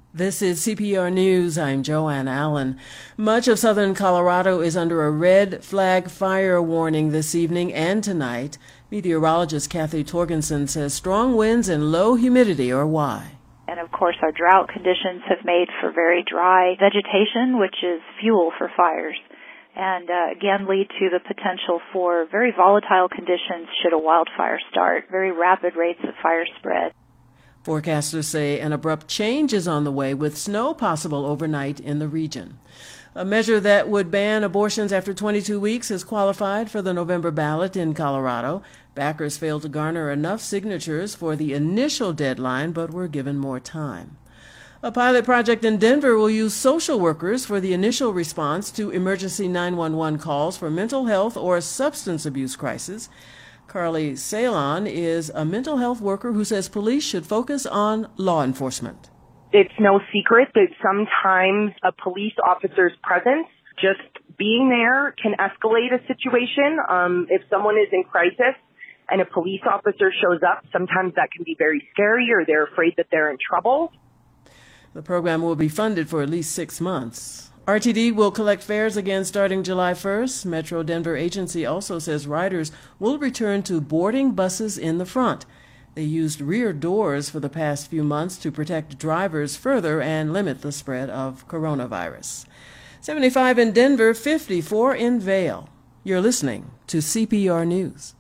This is CPR News. I'm Joanne Allen. Much of southern Colorado is under a red flag fire warning this evening and tonight. Meteorologist Kathy Torgensen says strong winds and low humidity are why. And of course, our drought conditions have made for very dry vegetation, which is fuel for fires, and again lead to the potential for very volatile conditions should a wildfire start, very rapid rates of fire spread. Forecasters say an abrupt change is on the way, with snow possible overnight in the region. A measure that would ban abortions after 22 weeks has qualified for the November ballot in Colorado. Backers failed to garner enough signatures for the initial deadline, but were given more time. A pilot project in Denver will use social workers for the initial response to emergency 911 calls for mental health or substance abuse crisis. Carly Salon is a mental health worker who says police should focus on law enforcement. It's no secret that sometimes a police officer's presence, just being there, can escalate a situation. If someone is in crisis and a police officer shows up, sometimes that can be very scary, or they're afraid that they're in trouble. The program will be funded for at least 6 months. RTD will collect fares again starting July 1st. Metro Denver Agency also says riders will return to boarding buses in the front. They used rear doors for the past few months to protect drivers further and limit the spread of coronavirus. 75 in Denver, 54 in Vail. You're listening to CPR News.